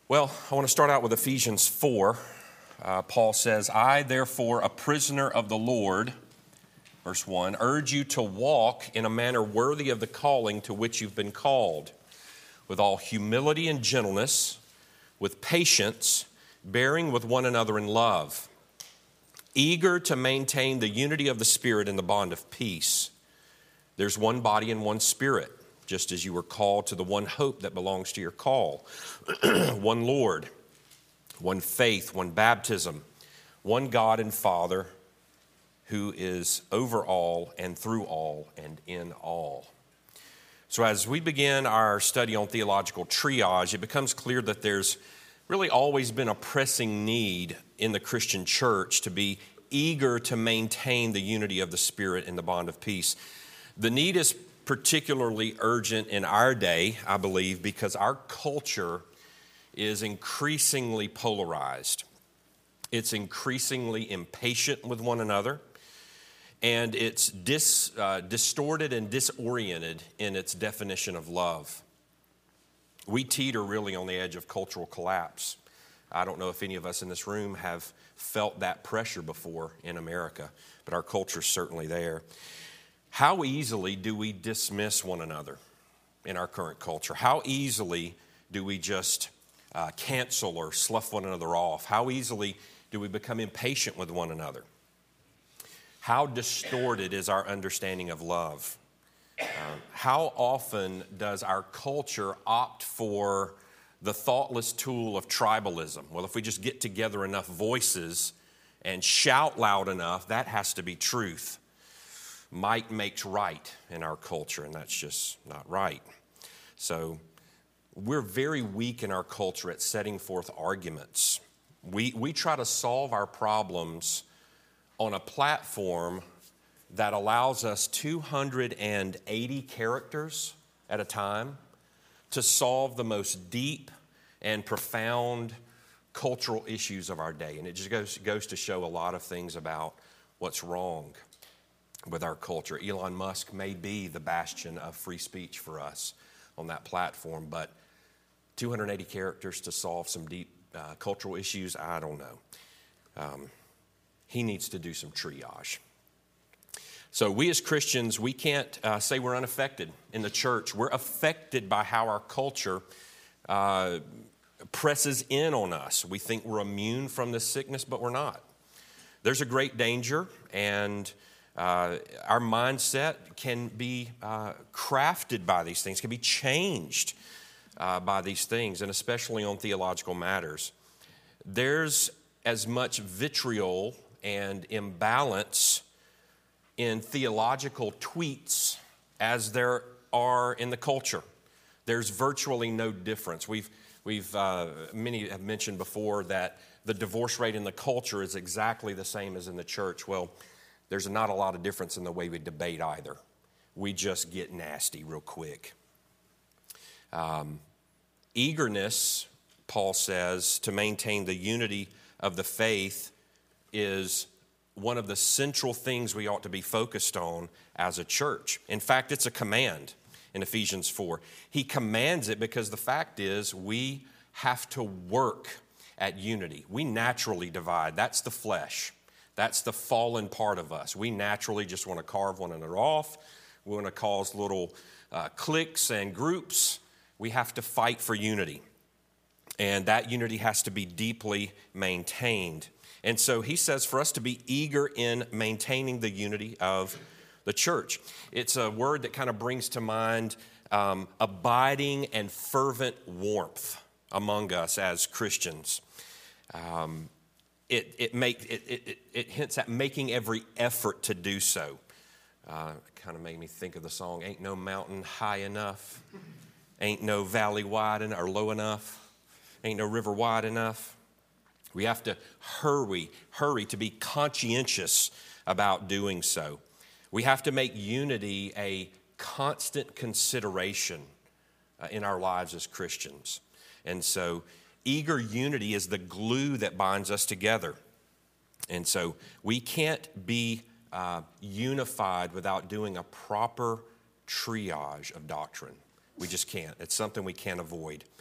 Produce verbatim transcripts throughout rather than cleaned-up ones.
Well, I want to start out with Ephesians four. Uh, Paul says, I, therefore, a prisoner of the Lord, verse one, urge you to walk in a manner worthy of the calling to which you've been called, with all humility and gentleness, with patience, bearing with one another in love, eager to maintain the unity of the Spirit in the bond of peace. There's one body and one Spirit, just as you were called to the one hope that belongs to your call. One Lord, one faith, one baptism, one God and Father who is over all and through all and in all. So as we begin our study on theological triage, it becomes clear that there's really always been a pressing need in the Christian church to be eager to maintain the unity of the Spirit in the bond of peace. The need is particularly urgent in our day, I believe, because our culture is increasingly polarized. It's increasingly impatient with one another, and it's dis, uh, distorted and disoriented in its definition of love. We teeter really on the edge of cultural collapse. I don't know if any of us in this room have felt that pressure before in America, but our culture's certainly there. How easily do we dismiss one another in our current culture? How easily do we just uh, cancel or slough one another off? How easily do we become impatient with one another? How distorted is our understanding of love? Uh, how often does our culture opt for the thoughtless tool of tribalism? Well, if we just get together enough voices and shout loud enough, that has to be truth. Might makes right in our culture, and that's just not right. So we're very weak in our culture at setting forth arguments. We, we try to solve our problems on a platform that allows us two hundred eighty characters at a time to solve the most deep and profound cultural issues of our day. And it just goes, goes to show a lot of things about what's wrong with our culture. Elon Musk may be the bastion of free speech for us on that platform, but two hundred eighty characters to solve some deep uh, cultural issues, I don't know. Um, he needs to do some triage. So we as Christians, we can't uh, say we're unaffected in the church. We're affected by how our culture uh, presses in on us. We think we're immune from this sickness, but we're not. There's a great danger, and uh, our mindset can be uh, crafted by these things, can be changed uh, by these things, and especially on theological matters. There's as much vitriol and imbalance in theological tweets as there are in the culture. There's virtually no difference. We've, we've uh, many have mentioned before that the divorce rate in the culture is exactly the same as in the church. Well, there's not a lot of difference in the way we debate either. We just get nasty real quick. Um, eagerness, Paul says, to maintain the unity of the faith is one of the central things we ought to be focused on as a church. In fact, it's a command in Ephesians four. He commands it because the fact is we have to work at unity. We naturally divide. That's the flesh. That's the fallen part of us. We naturally just want to carve one another off. We want to cause little uh, cliques and groups. We have to fight for unity. And that unity has to be deeply maintained. And so he says for us to be eager in maintaining the unity of the church. It's a word that kind of brings to mind um, abiding and fervent warmth among us as Christians. Um, it, it, make, it, it, it hints at making every effort to do so. Uh, it kind of made me think of the song, Ain't No Mountain High Enough, Ain't No Valley Wide enough or low enough, Ain't No River Wide enough. We have to hurry, hurry to be conscientious about doing so. We have to make unity a constant consideration uh, in our lives as Christians. And so eager unity is the glue that binds us together. And so we can't be uh, unified without doing a proper triage of doctrine. We just can't. It's something we can't avoid.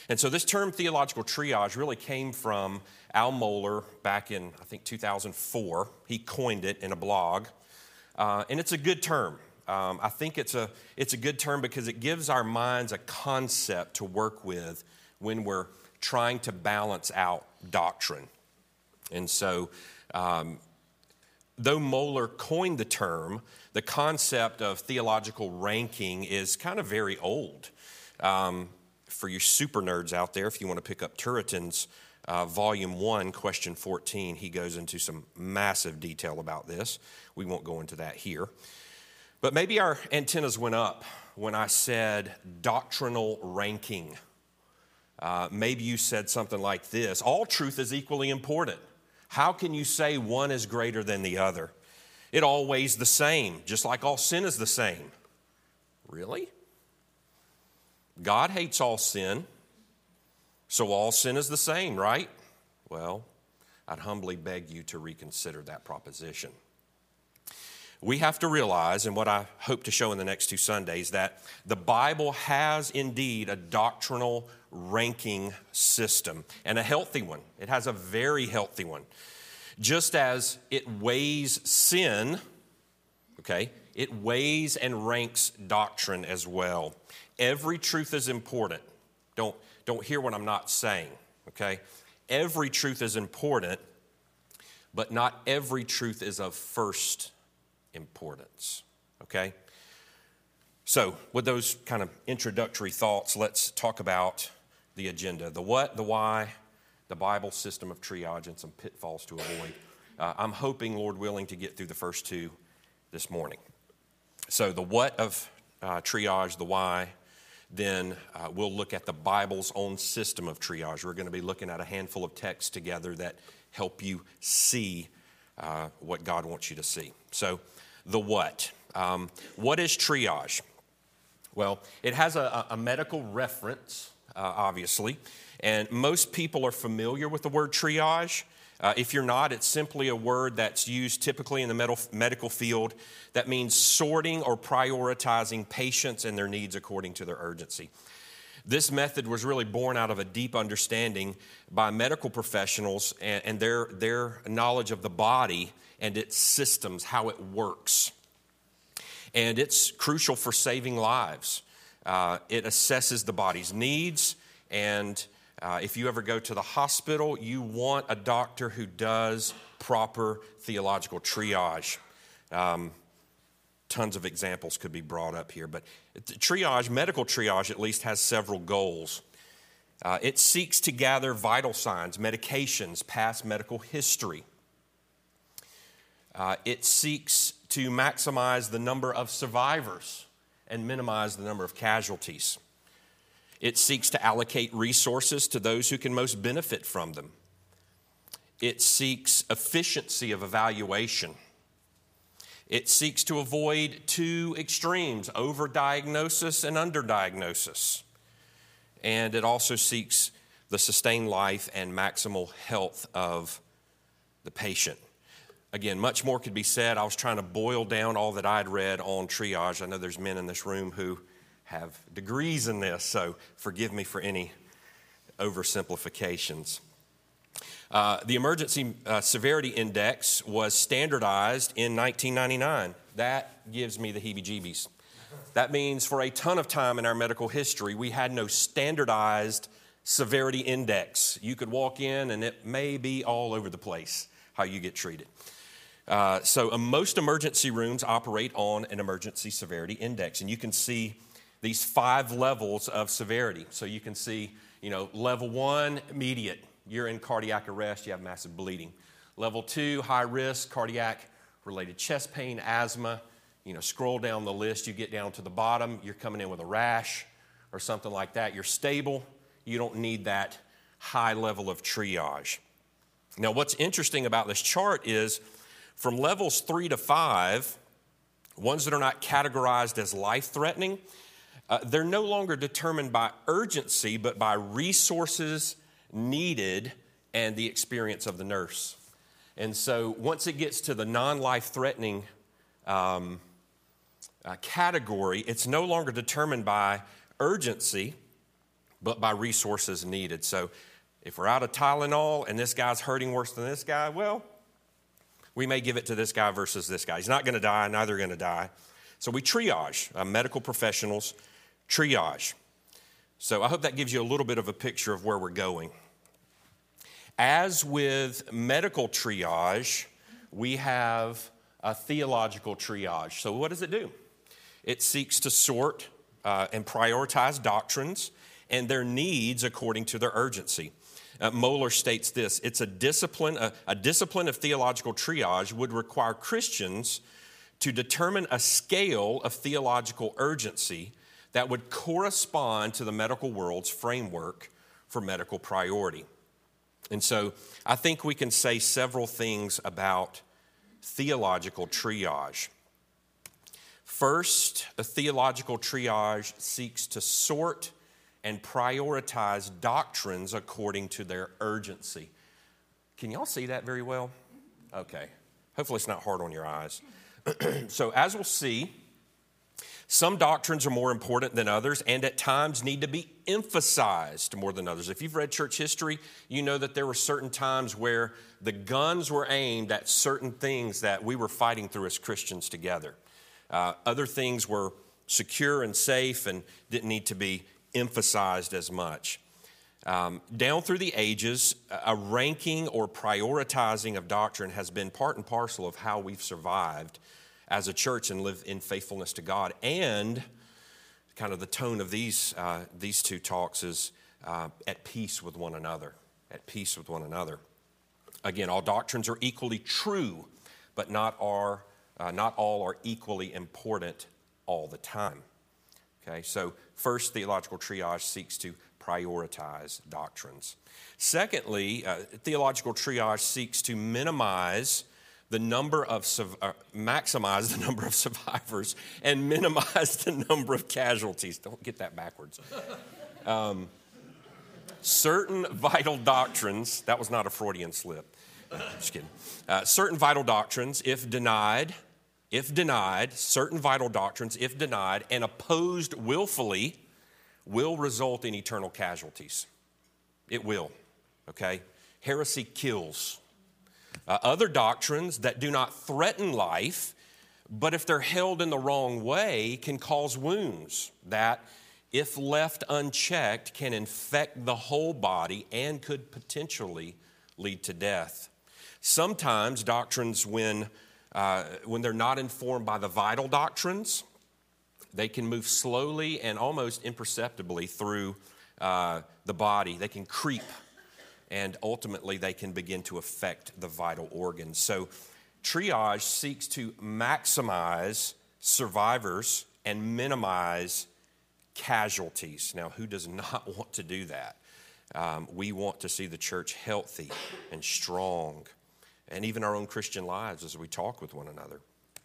And so this term theological triage really came from Al Mohler back in, I think, two thousand four. He coined it in a blog. Uh, and it's a good term. Um, I think it's a, it's a good term because it gives our minds a concept to work with when we're trying to balance out doctrine. And so, um, though Mohler coined the term, the concept of theological ranking is kind of very old. Um, for you super nerds out there, if you want to pick up Turretin's uh, Volume one, Question fourteen, he goes into some massive detail about this. We won't go into that here. But maybe our antennas went up when I said doctrinal ranking. Uh, maybe you said something like this: all truth is equally important. How can you say one is greater than the other? It all weighs the same, just like all sin is the same. Really? God hates all sin, so all sin is the same, right? Well, I'd humbly beg you to reconsider that proposition. We have to realize, and what I hope to show in the next two Sundays, that the Bible has indeed a doctrinal ranking system, and a healthy one. It has a very healthy one. Just as it weighs sin, okay, it weighs and ranks doctrine as well. Every truth is important. Don't, don't hear what I'm not saying, okay? Every truth is important, but not every truth is of first importance, okay? So, with those kind of introductory thoughts, let's talk about the agenda. The what, the why, the Bible system of triage, and some pitfalls to avoid. Uh, I'm hoping, Lord willing, to get through the first two this morning. So, the what of uh, triage, the why, then uh, we'll look at the Bible's own system of triage. We're going to be looking at a handful of texts together that help you see uh, what God wants you to see. So, the what. Um, what is triage? Well, it has a, a medical reference, uh, obviously, and most people are familiar with the word triage. Uh, if you're not, it's simply a word that's used typically in the med- medical field that means sorting or prioritizing patients and their needs according to their urgency. This method was really born out of a deep understanding by medical professionals and, and their, their knowledge of the body and its systems, how it works. And it's crucial for saving lives. Uh, it assesses the body's needs, and uh, if you ever go to the hospital, you want a doctor who does proper theological triage. Um, tons of examples could be brought up here, but triage, medical triage at least, has several goals. Uh, it seeks to gather vital signs, medications, past medical history. Uh, it seeks to maximize the number of survivors and minimize the number of casualties. It seeks to allocate resources to those who can most benefit from them. It seeks efficiency of evaluation. It seeks to avoid two extremes, overdiagnosis and underdiagnosis. And it also seeks the sustained life and maximal health of the patient. Again, much more could be said. I was trying to boil down all that I'd read on triage. I know there's men in this room who have degrees in this, so forgive me for any oversimplifications. Uh, the Emergency uh, Severity Index was standardized in nineteen ninety-nine. That gives me the heebie-jeebies. That means for a ton of time in our medical history, we had no standardized severity index. You could walk in and it may be all over the place how you get treated. Uh, so uh, most emergency rooms operate on an emergency severity index, and you can see these five levels of severity. So you can see, you know, level one, immediate. You're in cardiac arrest, you have massive bleeding. Level two, high risk, cardiac-related chest pain, asthma. You know, scroll down the list, you get down to the bottom, you're coming in with a rash or something like that. You're stable, you don't need that high level of triage. Now, what's interesting about this chart is from levels three to five, ones that are not categorized as life-threatening, uh, they're no longer determined by urgency, but by resources needed and the experience of the nurse. And so once it gets to the non-life-threatening um, uh, category, it's no longer determined by urgency, but by resources needed. So if we're out of Tylenol and this guy's hurting worse than this guy, well, we may give it to this guy versus this guy. He's not going to die, neither are going to die. So we triage, uh, medical professionals triage. So I hope that gives you a little bit of a picture of where we're going. As with medical triage, we have a theological triage. So what does it do? It seeks to sort uh, and prioritize doctrines and their needs according to their urgency. Uh, Moeller states this: it's a discipline, a, a discipline of theological triage would require Christians to determine a scale of theological urgency that would correspond to the medical world's framework for medical priority. And so I think we can say several things about theological triage. First, a theological triage seeks to sort and prioritize doctrines according to their urgency. Can y'all see that very well? Okay. Hopefully it's not hard on your eyes. So as we'll see, some doctrines are more important than others and at times need to be emphasized more than others. If you've read church history, you know that there were certain times where the guns were aimed at certain things that we were fighting through as Christians together. Uh, other things were secure and safe and didn't need to be emphasized as much. Um, down through the ages, a ranking or prioritizing of doctrine has been part and parcel of how we've survived as a church and live in faithfulness to God. And kind of the tone of these uh, these two talks is uh, at peace with one another, at peace with one another. Again, all doctrines are equally true, but not are uh, not all are equally important all the time. Okay, so first, theological triage seeks to prioritize doctrines. Secondly, uh, theological triage seeks to minimize the number of, uh, maximize the number of survivors and minimize the number of casualties. Don't get that backwards. Um, certain vital doctrines, that was not a Freudian slip. Uh, just kidding. Uh, certain vital doctrines, if denied, if denied, certain vital doctrines, if denied and opposed willfully, will result in eternal casualties. It will, okay? Heresy kills. Uh, other doctrines that do not threaten life, but if they're held in the wrong way, can cause wounds that, if left unchecked, can infect the whole body and could potentially lead to death. Sometimes doctrines, when, uh, when they're not informed by the vital doctrines, they can move slowly and almost imperceptibly through uh, the body. They can creep, and ultimately they can begin to affect the vital organs. So triage seeks to maximize survivors and minimize casualties. Now, who does not want to do that? Um, we want to see the church healthy and strong, and even our own Christian lives as we talk with one another.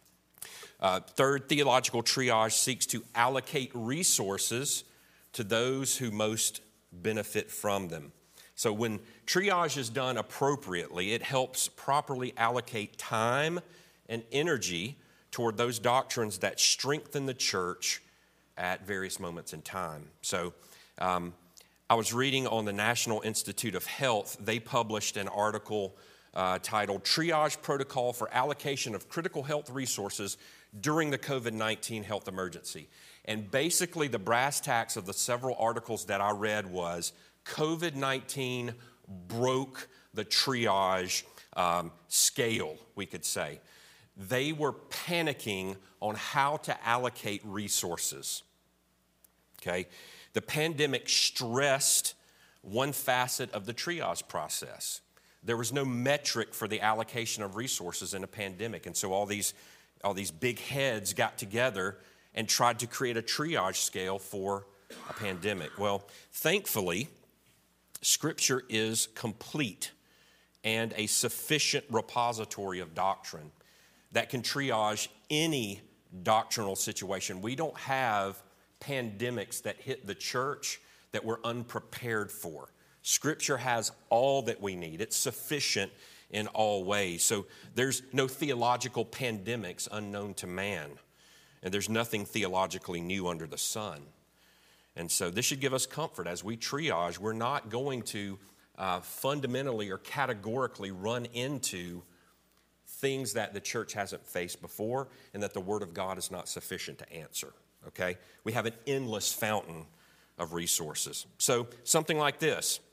Uh, third, theological triage seeks to allocate resources to those who most benefit from them. So when triage is done appropriately, it helps properly allocate time and energy toward those doctrines that strengthen the church at various moments in time. So um, I was reading on the National Institute of Health. They published an article uh, titled Triage Protocol for Allocation of Critical Health Resources during the covid nineteen health emergency. And basically the brass tacks of the several articles that I read was covid nineteen broke the triage um, scale, we could say. They were panicking on how to allocate resources. Okay? The pandemic stressed one facet of the triage process. There was no metric for the allocation of resources in a pandemic, and so all these all these big heads got together and tried to create a triage scale for a pandemic. Well, thankfully, Scripture is complete and a sufficient repository of doctrine that can triage any doctrinal situation. We don't have pandemics that hit the church that we're unprepared for. Scripture has all that we need. It's sufficient in all ways. So there's no theological pandemics unknown to man, and there's nothing theologically new under the sun. And so this should give us comfort as we triage. We're not going to uh, fundamentally or categorically run into things that the church hasn't faced before and that the Word of God is not sufficient to answer, okay? We have an endless fountain of resources. So something like this.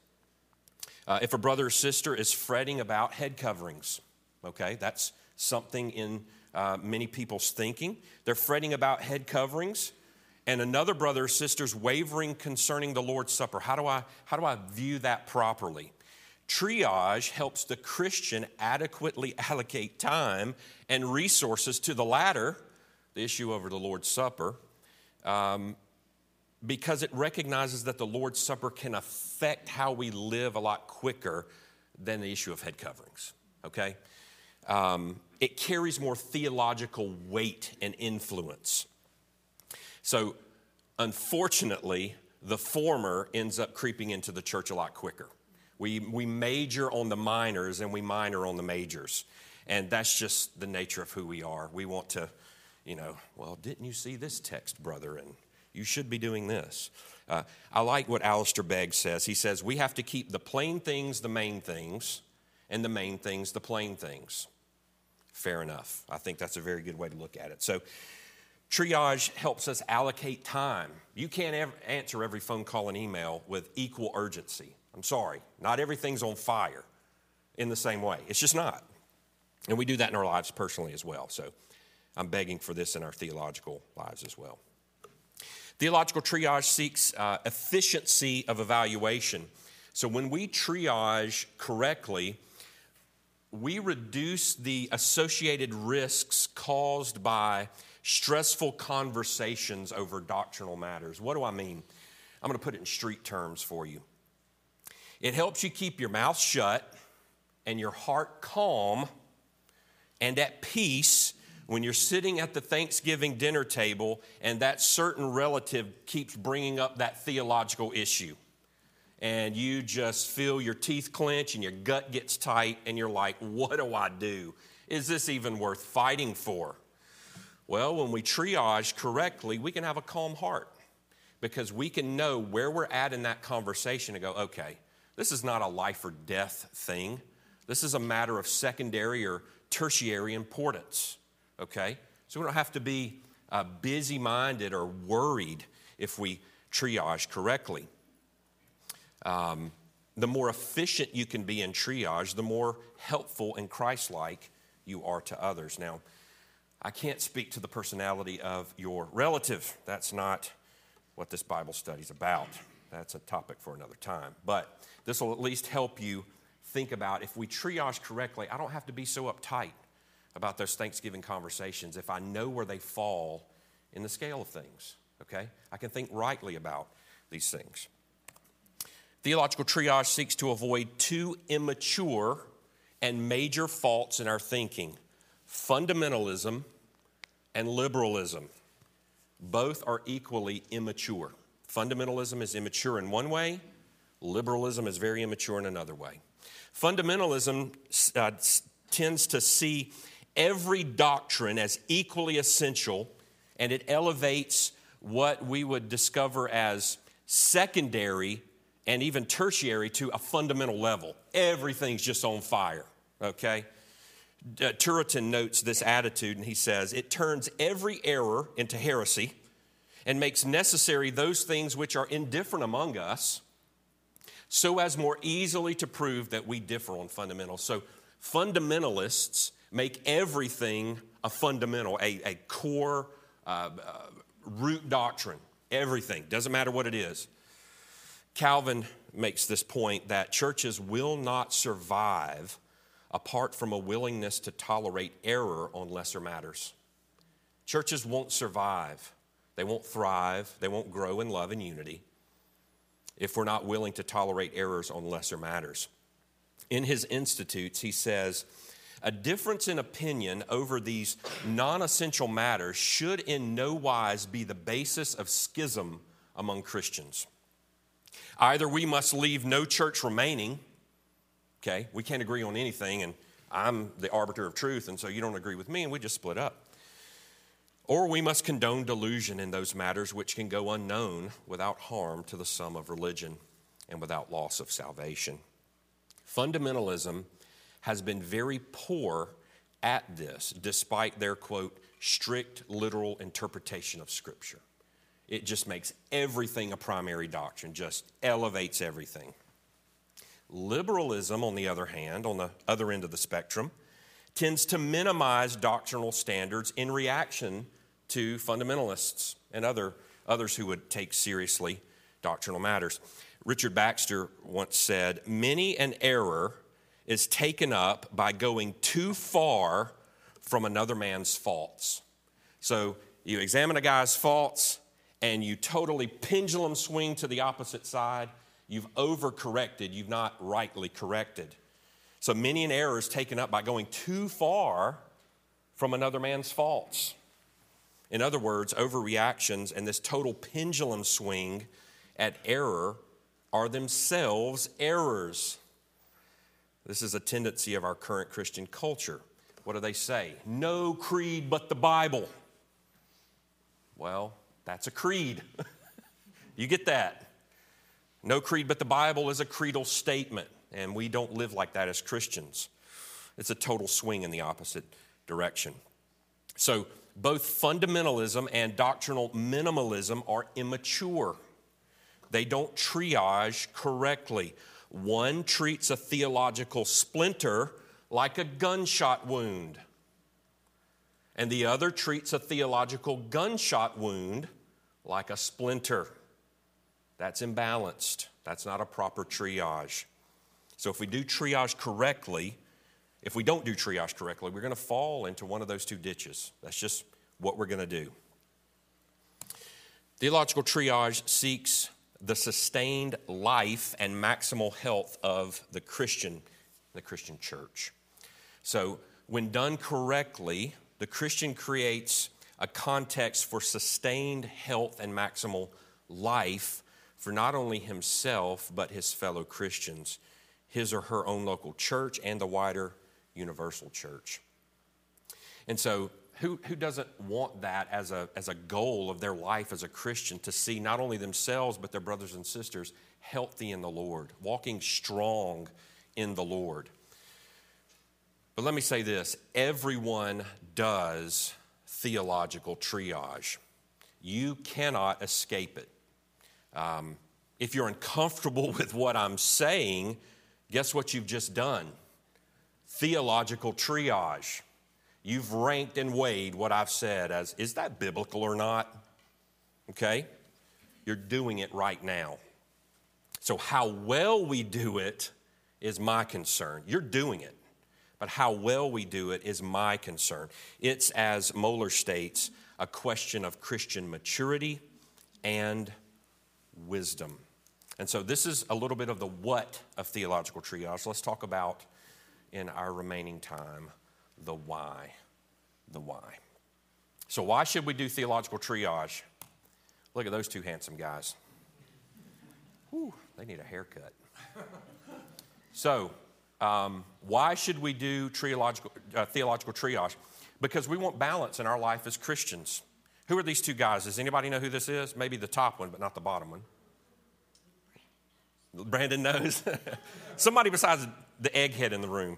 Uh, if a brother or sister is fretting about head coverings, okay, that's something in uh, many people's thinking. They're fretting about head coverings. And another brother or sister's wavering concerning the Lord's Supper. How do I, how do I view that properly? Triage helps the Christian adequately allocate time and resources to the latter, the issue over the Lord's Supper, um, because it recognizes that the Lord's Supper can affect how we live a lot quicker than the issue of head coverings, okay? Um, it carries more theological weight and influence. So, unfortunately, the former ends up creeping into the church a lot quicker. We, we major on the minors and we minor on the majors. And that's just the nature of who we are. We want to, you know, well, didn't you see this text, brother? And you should be doing this. Uh, I like what Alistair Begg says. He says, we have to keep the plain things the main things and the main things the plain things. Fair enough. I think that's a very good way to look at it. So, triage helps us allocate time. You can't ever answer every phone call and email with equal urgency. I'm sorry. Not everything's on fire in the same way. It's just not. And we do that in our lives personally as well. So I'm begging for this in our theological lives as well. Theological triage seeks uh, efficiency of evaluation. So when we triage correctly, we reduce the associated risks caused by stressful conversations over doctrinal matters. What do I mean? I'm going to put it in street terms for you. It helps you keep your mouth shut and your heart calm and at peace when you're sitting at the Thanksgiving dinner table and that certain relative keeps bringing up that theological issue. And you just feel your teeth clench and your gut gets tight and you're like, what do I do? Is this even worth fighting for? Well, when we triage correctly, we can have a calm heart because we can know where we're at in that conversation and go, okay, this is not a life or death thing. This is a matter of secondary or tertiary importance, okay? So we don't have to be uh, busy-minded or worried if we triage correctly. Um, the more efficient you can be in triage, the more helpful and Christ-like you are to others. Now, I can't speak to the personality of your relative. That's not what this Bible study is about. That's a topic for another time. But this will at least help you think about if we triage correctly, I don't have to be so uptight about those Thanksgiving conversations if I know where they fall in the scale of things, okay? I can think rightly about these things. Theological triage seeks to avoid two immature and major faults in our thinking: fundamentalism and liberalism. Both are equally immature. Fundamentalism is immature in one way. Liberalism is very immature in another way. Fundamentalism uh, tends to see every doctrine as equally essential, and it elevates what we would discover as secondary and even tertiary to a fundamental level. Everything's just on fire, okay? Uh, Turretin notes this attitude, and he says, it turns every error into heresy and makes necessary those things which are indifferent among us so as more easily to prove that we differ on fundamentals. So fundamentalists make everything a fundamental, a, a core uh, uh, root doctrine. Everything. Doesn't matter what it is. Calvin makes this point that churches will not survive apart from a willingness to tolerate error on lesser matters. Churches won't survive. They won't thrive. They won't grow in love and unity if we're not willing to tolerate errors on lesser matters. In his Institutes, he says, a difference in opinion over these non-essential matters should in no wise be the basis of schism among Christians. Either we must leave no church remaining, okay, we can't agree on anything, and I'm the arbiter of truth, and so you don't agree with me, and we just split up. Or we must condone delusion in those matters which can go unknown without harm to the sum of religion and without loss of salvation. Fundamentalism has been very poor at this, despite their, quote, strict literal interpretation of Scripture. It just makes everything a primary doctrine, just elevates everything. Liberalism, on the other hand, on the other end of the spectrum, tends to minimize doctrinal standards in reaction to fundamentalists and other, others who would take seriously doctrinal matters. Richard Baxter once said, "Many an error is taken up by going too far from another man's faults." So you examine a guy's faults and you totally pendulum swing to the opposite side. You've overcorrected, you've not rightly corrected. So many an error is taken up by going too far from another man's faults. In other words, overreactions and this total pendulum swing at error are themselves errors. This is a tendency of our current Christian culture. What do they say? No creed but the Bible. Well, that's a creed. You get that? No creed but the Bible is a creedal statement, and we don't live like that as Christians. It's a total swing in the opposite direction. So both fundamentalism and doctrinal minimalism are immature. They don't triage correctly. One treats a theological splinter like a gunshot wound, and the other treats a theological gunshot wound like a splinter. That's imbalanced. That's not a proper triage. So if we do triage correctly, if we don't do triage correctly, we're going to fall into one of those two ditches. That's just what we're going to do. Theological triage seeks the sustained life and maximal health of the Christian, the Christian church. So when done correctly, the Christian creates a context for sustained health and maximal life for not only himself, but his fellow Christians, his or her own local church, and the wider universal church. And so who, who doesn't want that as a, as a goal of their life as a Christian, to see not only themselves, but their brothers and sisters healthy in the Lord, walking strong in the Lord? But let me say this, everyone does theological triage. You cannot escape it. Um, if you're uncomfortable with what I'm saying, guess what you've just done? Theological triage. You've ranked and weighed what I've said as, is that biblical or not? Okay? You're doing it right now. So how well we do it is my concern. You're doing it. But how well we do it is my concern. It's, as Mohler states, a question of Christian maturity and wisdom. And so this is a little bit of the what of theological triage. Let's talk about, in our remaining time, the why. The why. So why should we do theological triage? Look at those two handsome guys. Whew, they need a haircut. So, um, why should we do theological, uh, theological triage? Because we want balance in our life as Christians. Who are these two guys? Does anybody know who this is? Maybe the top one, but not the bottom one. Brandon knows. Somebody besides the egghead in the room.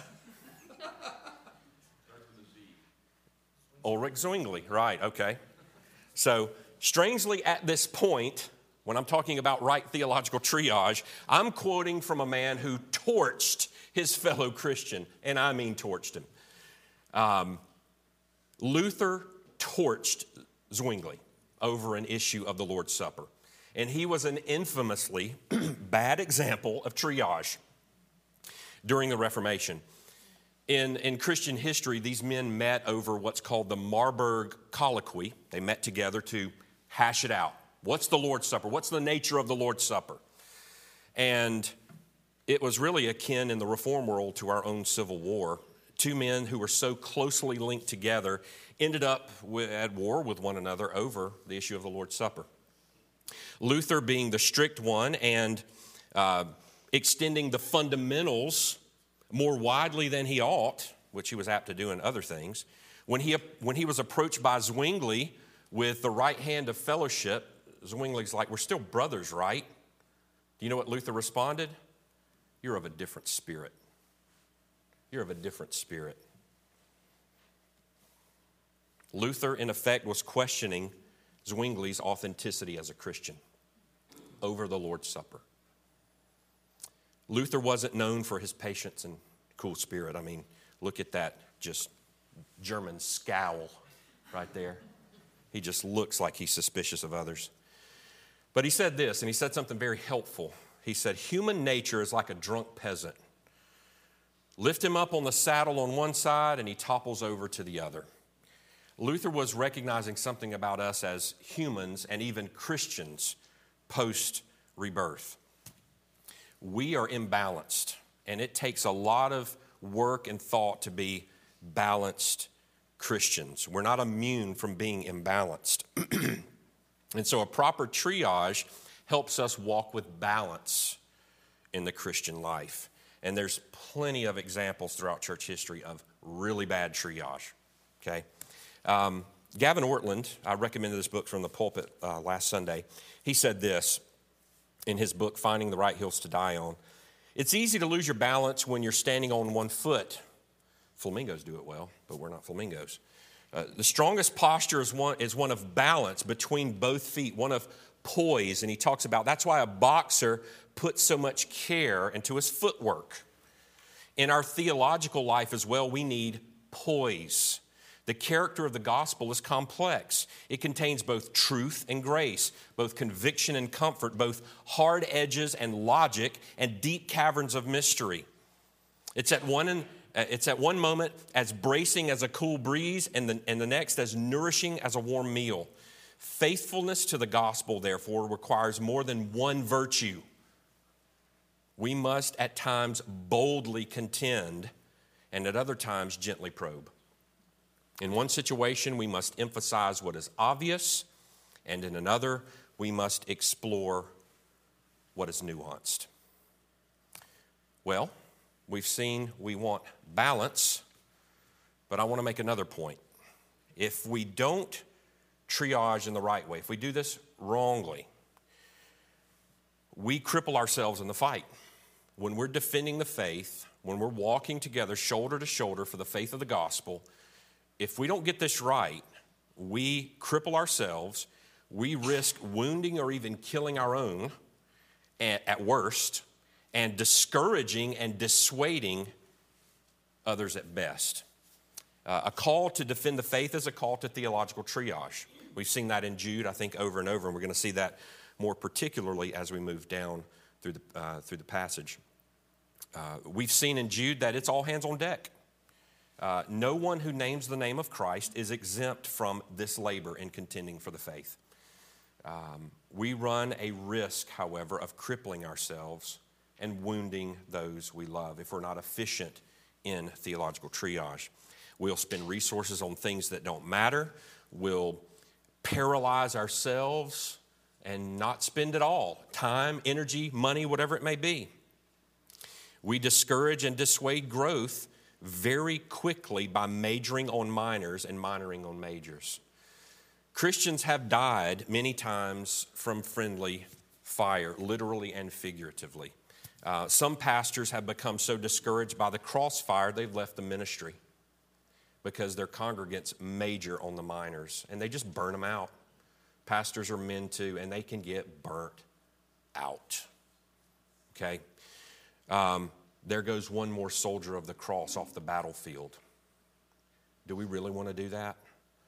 Ulrich Zwingli, right, okay. So, strangely at this point, when I'm talking about right theological triage, I'm quoting from a man who torched his fellow Christian, and I mean torched him. Um, Luther torched Zwingli over an issue of the Lord's Supper, and he was an infamously bad example of triage during the Reformation. In, in Christian history, these men met over what's called the Marburg Colloquy. They met together to hash it out. What's the Lord's Supper? What's the nature of the Lord's Supper? And it was really akin in the Reform world to our own Civil War. Two men who were so closely linked together ended up at war with one another over the issue of the Lord's Supper. Luther being the strict one and uh, extending the fundamentals more widely than he ought, which he was apt to do in other things, When he, when he was approached by Zwingli with the right hand of fellowship, Zwingli's like, we're still brothers, right? Do you know what Luther responded? You're of a different spirit. You're of a different spirit. Luther, in effect, was questioning Zwingli's authenticity as a Christian over the Lord's Supper. Luther wasn't known for his patience and cool spirit. I mean, look at that just German scowl right there. He just looks like he's suspicious of others. But he said this, and he said something very helpful. He said, human nature is like a drunk peasant. Lift him up on the saddle on one side, and he topples over to the other. Luther was recognizing something about us as humans and even Christians post-rebirth. We are imbalanced, and it takes a lot of work and thought to be balanced Christians. We're not immune from being imbalanced. And so a proper triage helps us walk with balance in the Christian life. And there's plenty of examples throughout church history of really bad triage, okay? Um, Gavin Ortland, I recommended this book from the pulpit uh, last Sunday. He said this in his book, Finding the Right Hills to Die On. It's easy to lose your balance when you're standing on one foot. Flamingos do it well, but we're not flamingos. Uh, the strongest posture is one, is one of balance between both feet, one of poise. And he talks about that's why a boxer puts so much care into his footwork. In our theological life as well, we need poise. The character of the gospel is complex. It contains both truth and grace, both conviction and comfort, both hard edges and logic, and deep caverns of mystery. It's at one, in, it's at one moment as bracing as a cool breeze, and the, and the next as nourishing as a warm meal. Faithfulness to the gospel, therefore, requires more than one virtue. We must at times boldly contend, and at other times gently probe. In one situation, we must emphasize what is obvious, and in another, we must explore what is nuanced. Well, we've seen we want balance, but I want to make another point. If we don't triage in the right way, if we do this wrongly, we cripple ourselves in the fight. When we're defending the faith, when we're walking together shoulder to shoulder for the faith of the gospel, if we don't get this right, we cripple ourselves, we risk wounding or even killing our own at worst, and discouraging and dissuading others at best. Uh, a call to defend the faith is a call to theological triage. We've seen that in Jude, I think, over and over, and we're going to see that more particularly as we move down through the, uh, through the passage. Uh, we've seen in Jude that it's all hands on deck. Uh, no one who names the name of Christ is exempt from this labor in contending for the faith. Um, we run a risk, however, of crippling ourselves and wounding those we love if we're not efficient in theological triage. We'll spend resources on things that don't matter. We'll paralyze ourselves and not spend it all, time, energy, money, whatever it may be. We discourage and dissuade growth very quickly by majoring on minors and minoring on majors. Christians have died many times from friendly fire, literally and figuratively. Uh, some pastors have become so discouraged by the crossfire they've left the ministry because their congregants major on the minors and they just burn them out. Pastors are men too, and they can get burnt out. Okay? Um, there goes one more soldier of the cross off the battlefield. Do we really want to do that?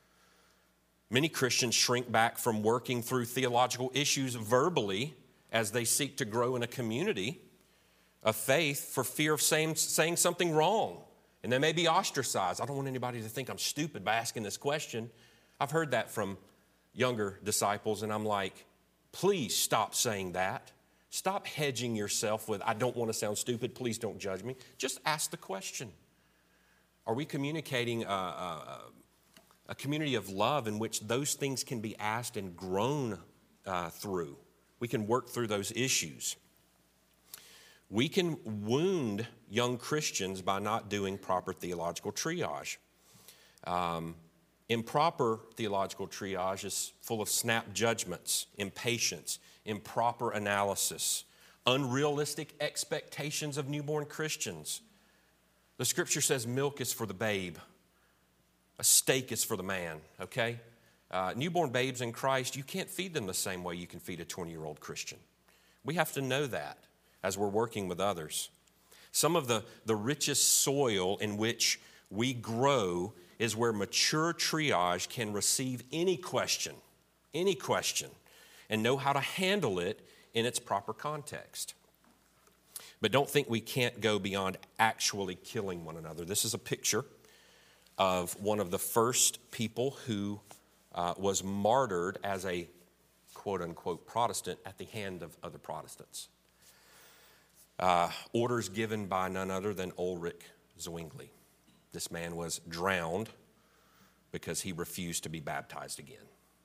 Many Christians shrink back from working through theological issues verbally as they seek to grow in a community of faith for fear of saying, saying something wrong. And they may be ostracized. I don't want anybody to think I'm stupid by asking this question. I've heard that from younger disciples, and I'm like, please stop saying that. Stop hedging yourself with, I don't want to sound stupid, please don't judge me. Just ask the question. Are we communicating a, a, a community of love in which those things can be asked and grown uh, through? We can work through those issues. We can wound young Christians by not doing proper theological triage. Um, improper theological triage is full of snap judgments, impatience, improper analysis, unrealistic expectations of newborn Christians. The scripture says milk is for the babe, a steak is for the man, okay? Uh, newborn babes in Christ, you can't feed them the same way you can feed a twenty-year-old Christian. We have to know that as we're working with others. Some of the, the richest soil in which we grow is where mature triage can receive any question, any question, and know how to handle it in its proper context. But don't think we can't go beyond actually killing one another. This is a picture of one of the first people who uh, was martyred as a quote-unquote Protestant at the hand of other Protestants. Uh, orders given by none other than Ulrich Zwingli. This man was drowned because he refused to be baptized again.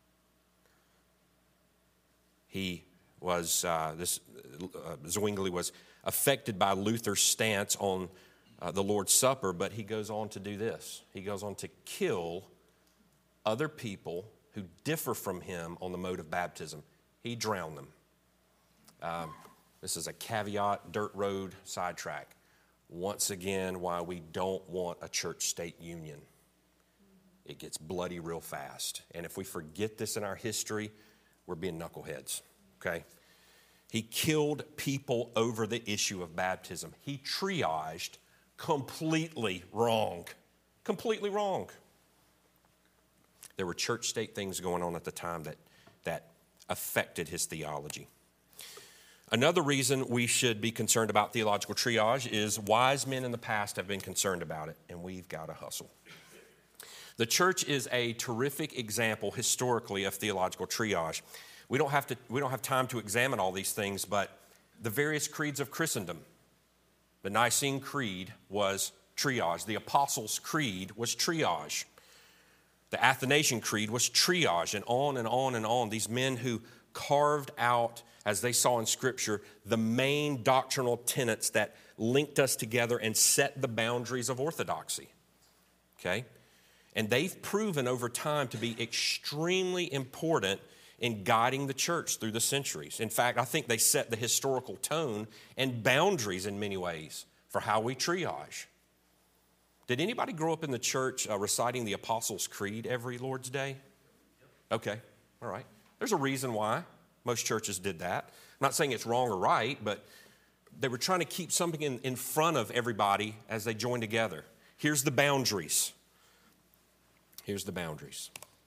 He was, uh, this uh, Zwingli was affected by Luther's stance on uh, the Lord's Supper, but he goes on to do this. He goes on to kill other people who differ from him on the mode of baptism. He drowned them. Um, this is a caveat, dirt road sidetrack. Once again, why we don't want a church-state union. It gets bloody real fast. And if we forget this in our history, we're being knuckleheads, okay? He killed people over the issue of baptism. He triaged completely wrong. Completely wrong. There were church-state things going on at the time that, that affected his theology. Another reason we should be concerned about theological triage is wise men in the past have been concerned about it, and we've got to hustle. The church is a terrific example historically of theological triage. We don't have to, we don't have time to examine all these things, but the various creeds of Christendom, the Nicene Creed was triage. The Apostles' Creed was triage. The Athanasian Creed was triage, and on and on and on. These men who carved out, as they saw in Scripture, the main doctrinal tenets that linked us together and set the boundaries of orthodoxy. Okay? And they've proven over time to be extremely important in guiding the church through the centuries. In fact, I think they set the historical tone and boundaries in many ways for how we triage. Did anybody grow up in the church uh, reciting the Apostles' Creed every Lord's Day? Okay, all right. There's a reason why most churches did that. I'm not saying it's wrong or right, but they were trying to keep something in, in front of everybody as they joined together. Here's the boundaries. Here's the boundaries.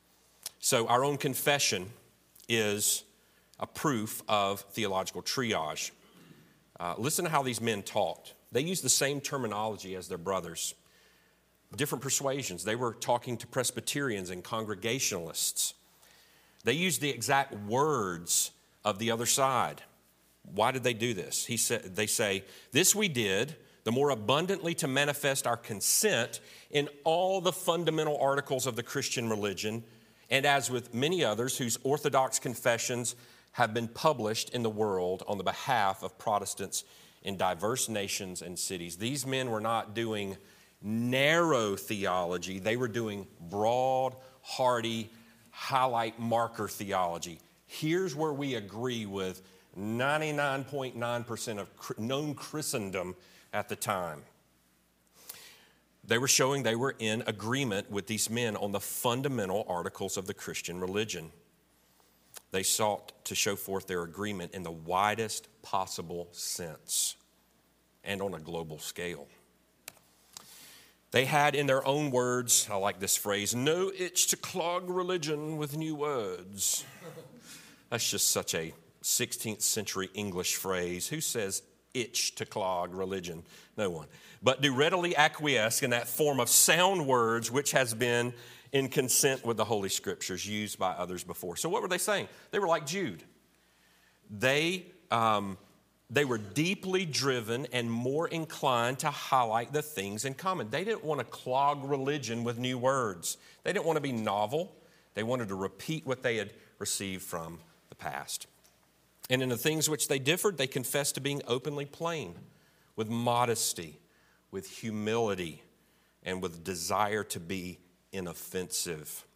So our own confession is a proof of theological triage. Uh, listen to how these men talked. They used the same terminology as their brothers. Different persuasions. They were talking to Presbyterians and Congregationalists. They used the exact words of the other side. Why did they do this? He said, they say, "This we did the more abundantly to manifest our consent in all the fundamental articles of the Christian religion, and as with many others whose orthodox confessions have been published in the world on the behalf of Protestants in diverse nations and cities." These men were not doing narrow theology. They were doing broad, hearty, highlight marker theology. Here's where we agree with ninety-nine point nine percent of known Christendom at the time. They were showing they were in agreement with these men on the fundamental articles of the Christian religion. They sought to show forth their agreement in the widest possible sense and on a global scale. They had, in their own words, I like this phrase, no itch to clog religion with new words. That's just such a sixteenth century English phrase. Who says itch to clog religion? No one. But do readily acquiesce in that form of sound words which has been in consent with the Holy Scriptures used by others before. So what were they saying? They were like Jude. They, um, they were deeply driven and more inclined to highlight the things in common. They didn't want to clog religion with new words. They didn't want to be novel. They wanted to repeat what they had received from the past. And in the things which they differed, they confessed to being openly plain, with modesty, with humility, and with desire to be inoffensive.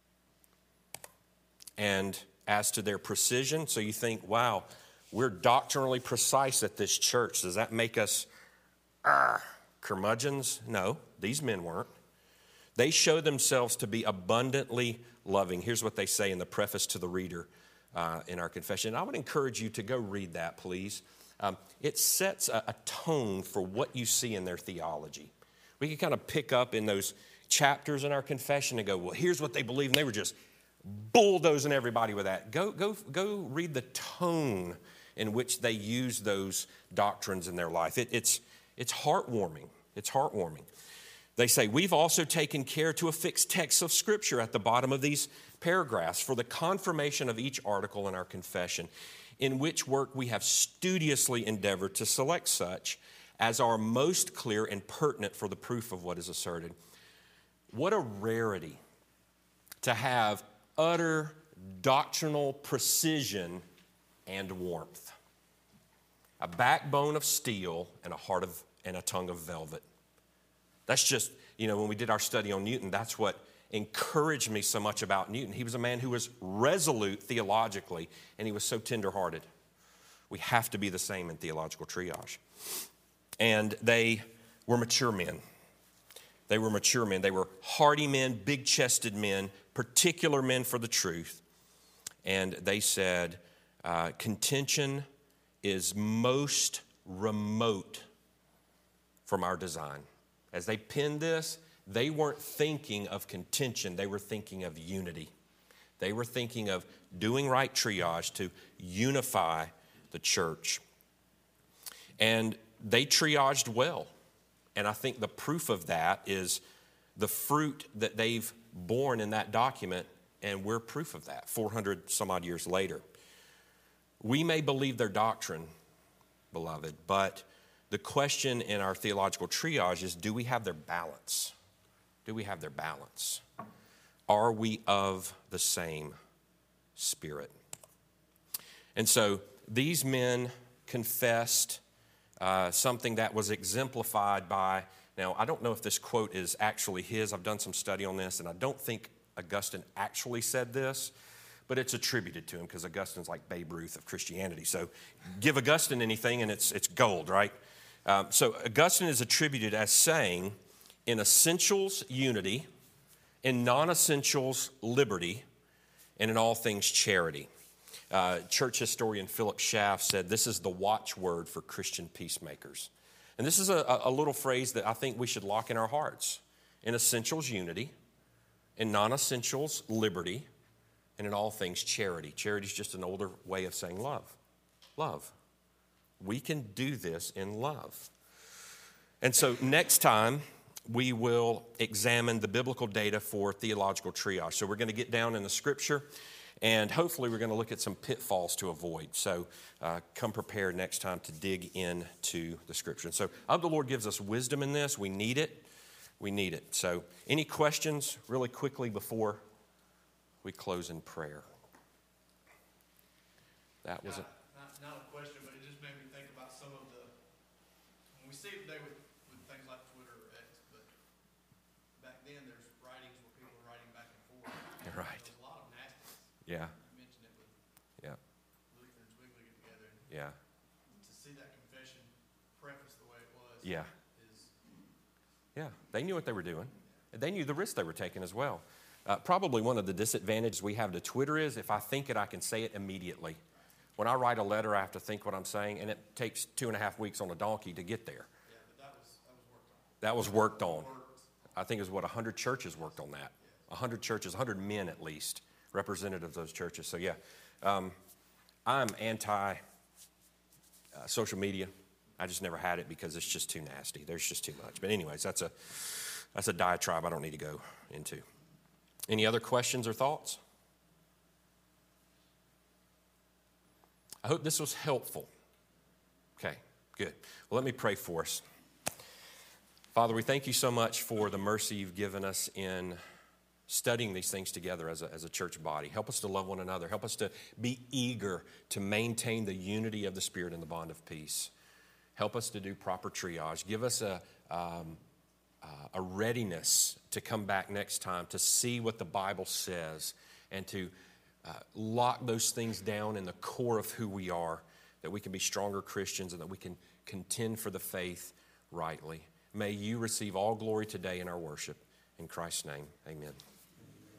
And as to their precision, so you think, wow, we're doctrinally precise at this church. Does that make us ah, curmudgeons? No, these men weren't. They show themselves to be abundantly loving. Here's what they say in the preface to the reader uh, in our confession. I would encourage you to go read that, please. Um, it sets a, a tone for what you see in their theology. We can kind of pick up in those chapters in our confession and go, well, here's what they believe, and they were just bulldozing everybody with that. Go, go, go read the tone in which they use those doctrines in their life. It, it's, it's heartwarming. It's heartwarming. They say, we've also taken care to affix texts of Scripture at the bottom of these paragraphs for the confirmation of each article in our confession, in which work we have studiously endeavored to select such as are most clear and pertinent for the proof of what is asserted. What a rarity to have utter doctrinal precision and warmth. A backbone of steel and a heart of and a tongue of velvet. That's just, you know, when we did our study on Newton, that's what encouraged me so much about Newton. He was a man who was resolute theologically, and he was so tenderhearted. We have to be the same in theological triage. And they were mature men. They were mature men. They were hardy men, big-chested men, particular men for the truth. And they said, uh, contention is most remote from our design. As they penned this, they weren't thinking of contention. They were thinking of unity. They were thinking of doing right triage to unify the church. And they triaged well. And I think the proof of that is the fruit that they've borne in that document, and we're proof of that four hundred some odd years later. We may believe their doctrine, beloved, but the question in our theological triage is, do we have their balance? Do we have their balance? Are we of the same spirit? And so these men confessed uh, something that was exemplified by, now I don't know if this quote is actually his. I've done some study on this, and I don't think Augustine actually said this, but it's attributed to him because Augustine's like Babe Ruth of Christianity. So give Augustine anything and it's, it's gold, right? Um, so Augustine is attributed as saying, in essentials, unity, in non-essentials, liberty, and in all things, charity. Uh, church historian Philip Schaff said this is the watchword for Christian peacemakers. And this is a, a little phrase that I think we should lock in our hearts. In essentials, unity, in non-essentials, liberty, and in all things, charity. Charity is just an older way of saying love. Love. We can do this in love. And so next time, we will examine the biblical data for theological triage. So we're going to get down in the Scripture, and hopefully we're going to look at some pitfalls to avoid. So uh, come prepared next time to dig into the Scripture. And so I hope the Lord gives us wisdom in this. We need it. We need it. So any questions really quickly before we close in prayer? That was it. Not, not a question, but it just made me think about some of the, when we see it today with, with things like Twitter or X, but back then there's writings where people are writing back and forth. You're right. There's a lot of nastiness. Yeah. You mentioned it with Yeah. Luther and Zwingli get together. And Yeah. to see that confession prefaced the way it was. Yeah. Is, Yeah. They knew what they were doing. They knew the risk they were taking as well. Uh, probably one of the disadvantages we have to Twitter is if I think it, I can say it immediately. When I write a letter, I have to think what I'm saying, and it takes two and a half weeks on a donkey to get there. yeah, but that was, that was worked on. That was worked on. I think it was what, one hundred churches worked on that. one hundred churches, one hundred men at least, representative of those churches. So yeah, um, I'm anti uh, social media. I just never had it because it's just too nasty. There's just too much. But anyways, that's a, that's a diatribe I don't need to go into. Any other questions or thoughts? I hope this was helpful. Okay, good. Well, let me pray for us. Father, we thank you so much for the mercy you've given us in studying these things together as a, as a church body. Help us to love one another. Help us to be eager to maintain the unity of the Spirit and the bond of peace. Help us to do proper triage. Give us a, um, uh, a readiness to come back next time, to see what the Bible says, and to uh, lock those things down in the core of who we are, that we can be stronger Christians and that we can contend for the faith rightly. May you receive all glory today in our worship. In Christ's name, amen.